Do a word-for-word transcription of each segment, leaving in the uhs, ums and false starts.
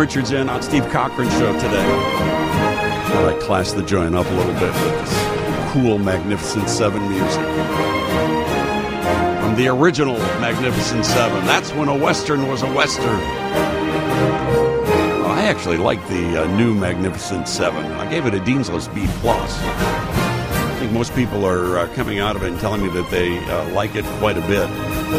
Richards in on Steve Cochran Show today. Thought I'd class the joint up a little bit with this cool Magnificent Seven music. From the original Magnificent Seven. That's when a Western was a Western. Well, I actually like the uh, new Magnificent Seven. I gave it a Dean's List B plus. I think most people are uh, coming out of it and telling me that they uh, like it quite a bit.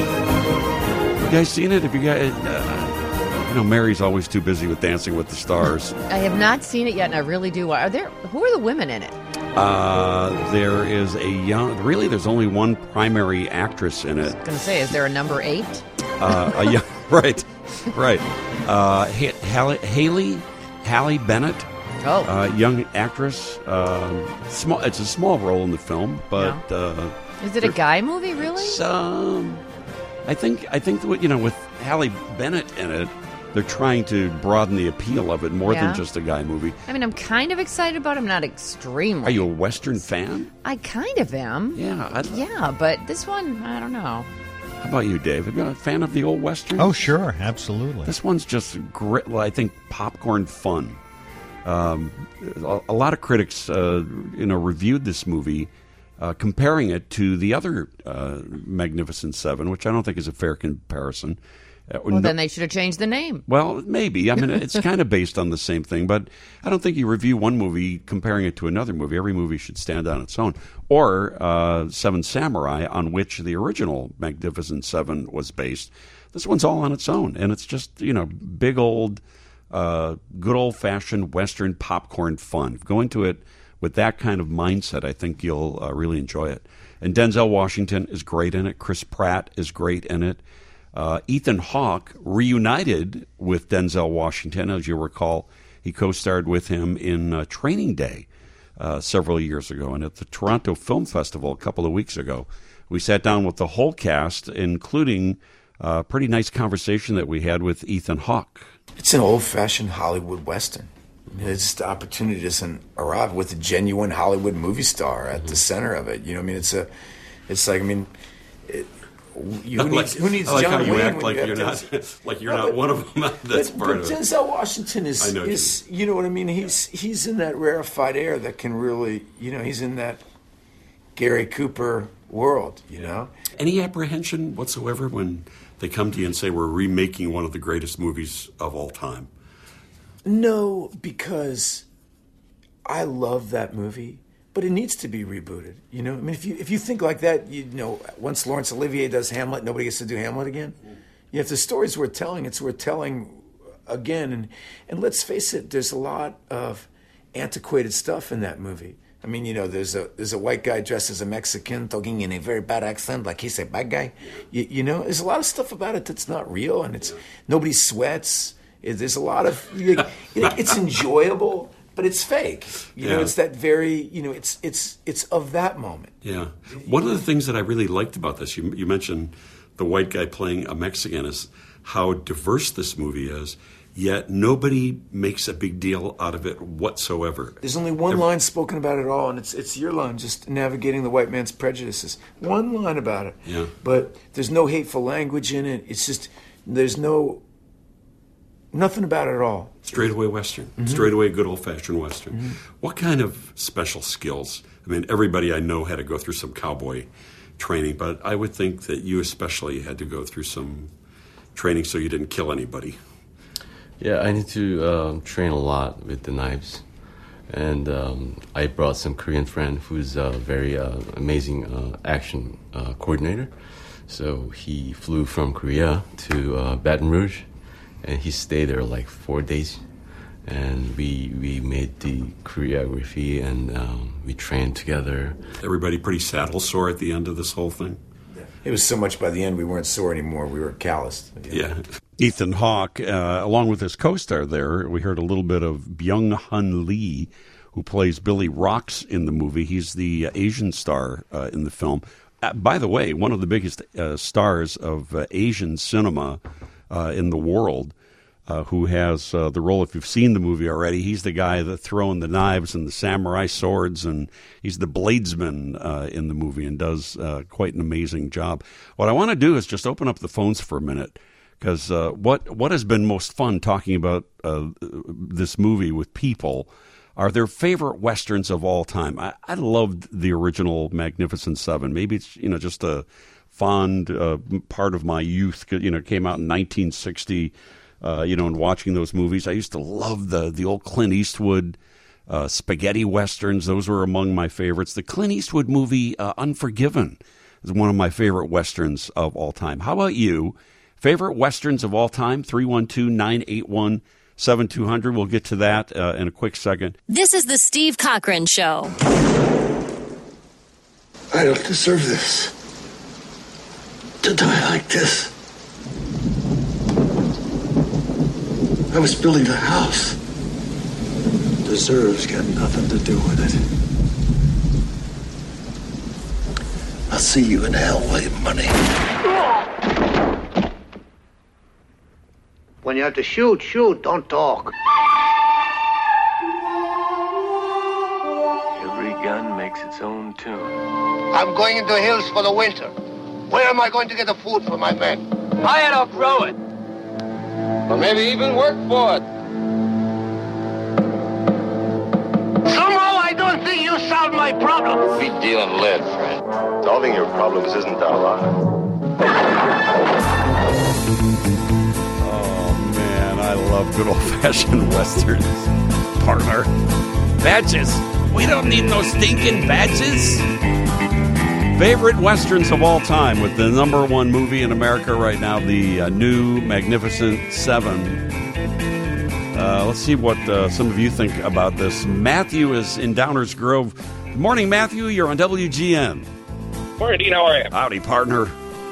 You guys seen it? Have you guys... Uh, I know Mary's always too busy with Dancing with the Stars. I have not seen it yet, and I really do. Are there? Who are the women in it? Uh, there is a young... Really, there's only one primary actress in it. I was going to say, is there a number eight? Uh, a young, right, right. Uh, Haley, Haley, Haley Bennett, oh, uh, young actress. Um, small. It's a small role in the film, but yeah. uh, is it a guy movie? Really? Um, I think I think that, you know, with Haley Bennett in it, they're trying to broaden the appeal of it more yeah. than just a guy movie. I mean, I'm kind of excited about it. I'm not extremely. Are you a Western fan? I kind of am. Yeah. I'd, yeah, but this one, I don't know. How about you, Dave? Have you been a fan of the old Westerns? Oh, sure. Absolutely. This one's just great. Well, I think popcorn fun. Um, a, a lot of critics, uh, you know, reviewed this movie, uh, comparing it to the other uh, Magnificent Seven, which I don't think is a fair comparison. Uh, well, no, then they should have changed the name. Well, maybe. I mean, it's kind of based on the same thing, but I don't think you review one movie comparing it to another movie. Every movie should stand on its own. Or uh, Seven Samurai, on which the original Magnificent Seven was based. This one's all on its own, and it's just, you know, big old, uh, good old-fashioned Western popcorn fun. Go into it with that kind of mindset, I think you'll uh, really enjoy it. And Denzel Washington is great in it. Chris Pratt is great in it. Uh, Ethan Hawke reunited with Denzel Washington. As you recall, he co-starred with him in uh, Training Day uh, several years ago. And at the Toronto Film Festival a couple of weeks ago, we sat down with the whole cast, including a pretty nice conversation that we had with Ethan Hawke. It's an old-fashioned Hollywood Western. It's the opportunity doesn't arrive with a genuine Hollywood movie star at mm-hmm. the center of it. You know, I mean, it's a, it's like, I mean, it, you, who, like, needs, who needs I like John how you Wayne act like you you're not, like you're no, not but, one of them. That's but, part but of it. Denzel Washington is, I know is you. you know what I mean? He's he's in that rarefied air that can really, you know, he's in that Gary Cooper world, you know. Any apprehension whatsoever when they come to you and say we're remaking one of the greatest movies of all time? No, because I love that movie, but it needs to be rebooted. You know, I mean, if you if you think like that, you know, once Laurence Olivier does Hamlet, nobody gets to do Hamlet again. Yeah, if the story's worth telling, it's worth telling again. And and let's face it, there's a lot of antiquated stuff in that movie. I mean, you know, there's a there's a white guy dressed as a Mexican talking in a very bad accent, like he's a bad guy. You, you know, there's a lot of stuff about it that's not real, and it's nobody sweats. There's a lot of it's enjoyable, but it's fake. You yeah. know, it's that very you know, it's it's it's of that moment. Yeah. One of the things that I really liked about this, you you mentioned the white guy playing a Mexican, is how diverse this movie is. Yet nobody makes a big deal out of it whatsoever. There's only one Every- line spoken about it all, and it's it's your line, just navigating the white man's prejudices. One line about it. Yeah. But there's no hateful language in it. It's just, there's no, nothing about it at all. Straight away Western. Mm-hmm. Straight away good old-fashioned Western. Mm-hmm. What kind of special skills? I mean, everybody I know had to go through some cowboy training, but I would think that you especially had to go through some training so you didn't kill anybody. Yeah, I need to um, train a lot with the knives. And um, I brought some Korean friend who's a very uh, amazing uh, action uh, coordinator. So he flew from Korea to uh, Baton Rouge, and he stayed there like four days. And we we made the choreography, and um, we trained together. Everybody pretty saddle sore at the end of this whole thing? It was so much by the end we weren't sore anymore. We were calloused. You know? Yeah. Ethan Hawke, uh, along with his co-star there, we heard a little bit of Byung-hun Lee, who plays Billy Rocks in the movie. He's the uh, Asian star uh, in the film. Uh, by the way, one of the biggest uh, stars of uh, Asian cinema uh, in the world, uh, who has uh, the role, if you've seen the movie already, he's the guy that's throwing the knives and the samurai swords, and he's the bladesman uh, in the movie and does uh, quite an amazing job. What I want to do is just open up the phones for a minute, because uh, what what has been most fun talking about uh, this movie with people are their favorite westerns of all time. I, I loved the original Magnificent Seven. Maybe it's you know just a fond uh, part of my youth. You know, it came out in nineteen sixty. Uh, you know, and watching those movies, I used to love the the old Clint Eastwood uh, spaghetti westerns. Those were among my favorites. The Clint Eastwood movie uh, Unforgiven is one of my favorite westerns of all time. How about you? Favorite westerns of all time? three one two, nine eight one, seven two zero zero. We'll get to that uh, in a quick second. This is the Steve Cochran Show. I don't deserve this. To die like this. I was building a house. Deserves got nothing to do with it. I'll see you in hell, William Money. When you have to shoot, shoot, don't talk. Every gun makes its own tune. I'm going into the hills for the winter. Where am I going to get the food for my men? I ought to grow it. Or maybe even work for it. Somehow I don't think you solved my problem. We deal in lead, friend. Solving your problems isn't our lot. Oh, man, I love good old-fashioned westerns, partner. Badges. We don't need no stinking badges. Favorite westerns of all time with the number one movie in America right now, the uh, new Magnificent Seven. Uh, let's see what uh, some of you think about this. Matthew is in Downers Grove. Good morning, Matthew. You're on W G N. Morning, Dean. How are you? Howdy, partner.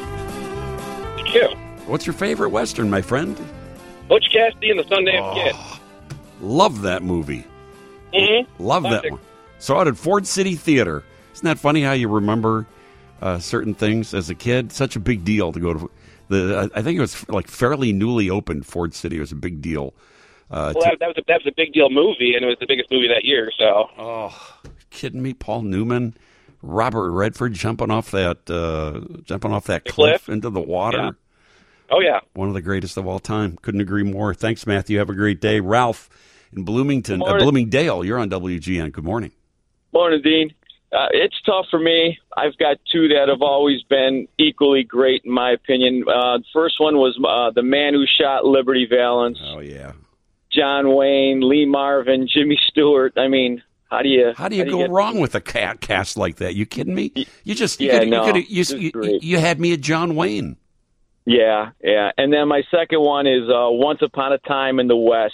Thank you. What's your favorite western, my friend? Butch Cassidy and the Sundance Oh, Kid. love that movie. Mm-hmm. Love Classic. that one. Saw it at Ford City Theater. Isn't that funny how you remember uh, certain things as a kid? Such a big deal to go to the. I think it was like fairly newly opened Ford City. It was a big deal. Uh, Well, to, that, that was a, that was a big deal movie, and it was the biggest movie that year. So, oh, kidding me? Paul Newman, Robert Redford jumping off that uh, jumping off that The cliff, cliff? into the water. Yeah. Oh yeah, One of the greatest of all time. Couldn't agree more. Thanks, Matthew. Have a great day. Ralph in Bloomington, uh, Bloomingdale. You're on W G N. Good morning. Morning, Dean. Uh, it's tough for me. I've got two that have always been equally great, in my opinion. Uh, the first one was uh, The Man Who Shot Liberty Valance. Oh yeah, John Wayne, Lee Marvin, Jimmy Stewart. I mean, how do you how do you how go get, wrong with a cat cast like that? You kidding me? You just you Yeah, could, no, you, could, you, this is you, great. you had me at John Wayne. Yeah, yeah. And then my second one is uh, Once Upon a Time in the West.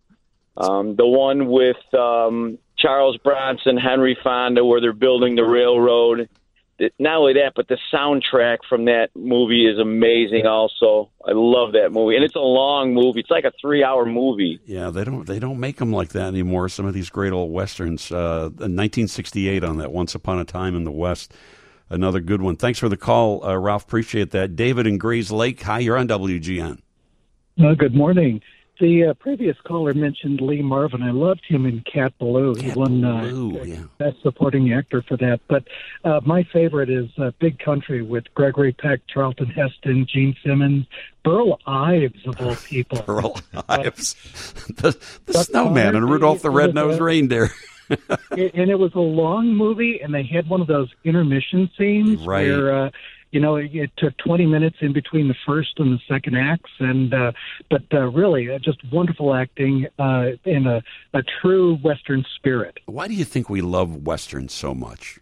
Um, the one with um, Charles Bronson, Henry Fonda, where they're building the railroad. It, not only that, but the soundtrack from that movie is amazing also. I love that movie. And it's a long movie. It's like a three-hour movie. Yeah, they don't they don't make them like that anymore. Some of these great old westerns. Uh, in nineteen sixty-eight on that Once Upon a Time in the West. Another good one. Thanks for the call, uh, Ralph. Appreciate that. David in Grays Lake. Hi, you're on W G N. Uh, good morning. The uh, previous caller mentioned Lee Marvin. I loved him in Cat Ballou. He Cat won uh, Ballou, yeah. Best Supporting Actor for that. But uh, my favorite is uh, Big Country with Gregory Peck, Charlton Heston, Gene Simmons, Burl Ives, of all people. Burl Ives. the the snowman and Rudolph the Red-Nosed Reindeer. It, and it was a long movie, and they had one of those intermission scenes Right. where, uh, you know, it, it took twenty minutes in between the first and the second acts, and uh, but uh, really, uh, just wonderful acting uh, in a, a true Western spirit. Why do you think we love westerns so much?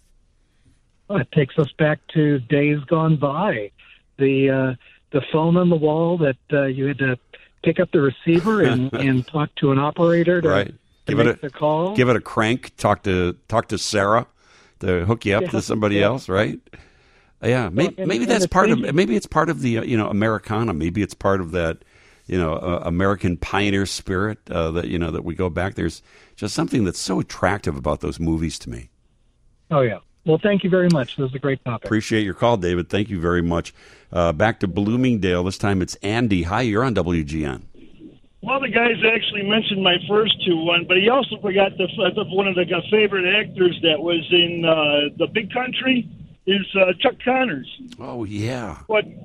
Well, it takes us back to days gone by. The uh, the phone on the wall that uh, you had to pick up the receiver and, and talk to an operator to, Right. to Give make it a the call. Give it a crank. Talk to talk to Sarah to hook you up Yeah, to somebody yeah. else, right? Yeah, maybe, and- maybe and that's it's part of changing. maybe it's part of the uh, you know Americana. Maybe it's part of that you know uh, American pioneer spirit uh, that you know that we go back. There's just something that's so attractive about those movies to me. Oh, yeah. Well, thank you very much. This is a great topic. Appreciate your call, David. Thank you very much. Uh, back to Bloomingdale. This time it's Andy. Hi, you're on W G N. One of the guys actually mentioned my first two one, but he also forgot the, the one of the favorite actors that was in uh, The Big Country is uh, Chuck Connors. Oh yeah. But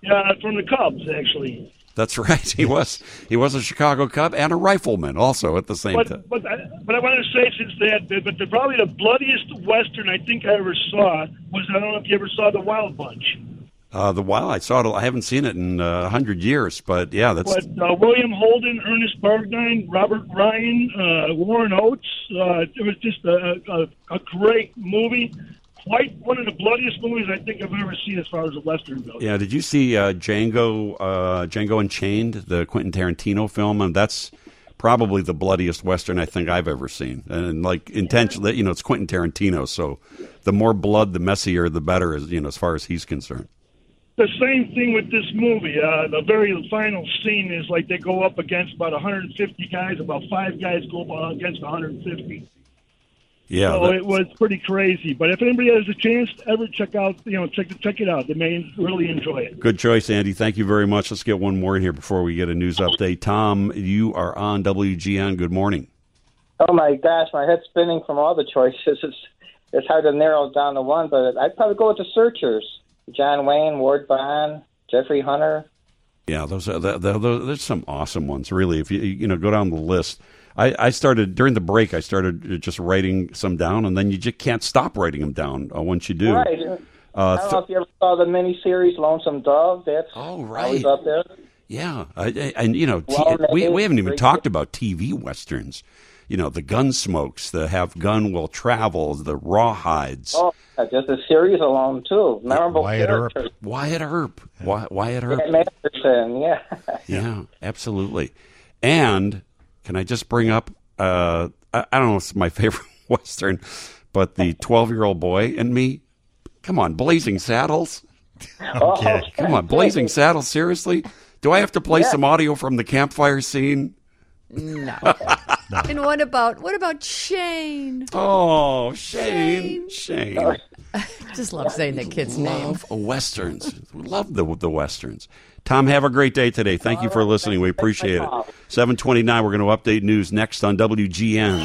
Yeah, from the Cubs, actually. That's right. He was he was a Chicago Cub and a rifleman also at the same But time. but I, but I want to say since that, that- but the, probably the bloodiest Western I think I ever saw was, I don't know if you ever saw The Wild Bunch. Uh, the Wild, I saw it. I haven't seen it in a uh, hundred years, but yeah, that's But uh, William Holden, Ernest Borgnine, Robert Ryan, uh, Warren Oates. Uh, it was just a, a, a great movie. Quite one of the bloodiest movies I think I've ever seen as far as a Western goes. yeah. Did you see uh, Django uh, Django Unchained, the Quentin Tarantino film? And that's probably the bloodiest Western I think I've ever seen. And like intentionally, you know, it's Quentin Tarantino, so the more blood, the messier, the better, as you know, as far as he's concerned. The same thing with this movie. Uh, the very final scene is like they go up against about one hundred fifty guys. About five guys go up against one hundred fifty. Yeah, so that- it was pretty crazy. But if anybody has a chance to ever check out, you know, check check it out. They may really enjoy it. Good choice, Andy. Thank you very much. Let's get one more in here before we get a news update. Tom, you are on W G N. Good morning. Oh my gosh, my head's spinning from all the choices. It's it's hard to narrow it down to one, but I'd probably go with the Searchers. John Wayne, Ward Vaughn, Jeffrey Hunter. Yeah, those are the, the, those, there's some awesome ones. Really, if you you know go down the list. I, I started during the break. I started just writing some down, and then you just can't stop writing them down uh, once you do. Right. Uh, I don't know if you ever saw the miniseries Lonesome Dove. That's oh, right. always up there. Yeah, I, I, and you know, t- Well, we we haven't even maybe- talked about T V westerns. You know, the Gunsmokes, the Have Gun Will Travel, the Rawhides. Oh, just a series alone too. Memorable Wyatt Earp. characters. Wyatt Earp. Wy- Wyatt Earp. Yeah, Masterson, yeah. Yeah, absolutely. And can I just bring up, uh, I, I don't know if it's my favorite Western, but the twelve-year-old boy and me. Come on, Blazing Saddles. Okay. Come on, Blazing Saddles, seriously? Do I have to play Yeah. some audio from the campfire scene? No. And what about what about Shane? Oh, Shane. Shane. Just love saying that kid's name. Love Westerns. Love the, the Westerns. Tom, have a great day today. Thank you for listening. We appreciate it. seven twenty-nine, we're going to update news next on W G N.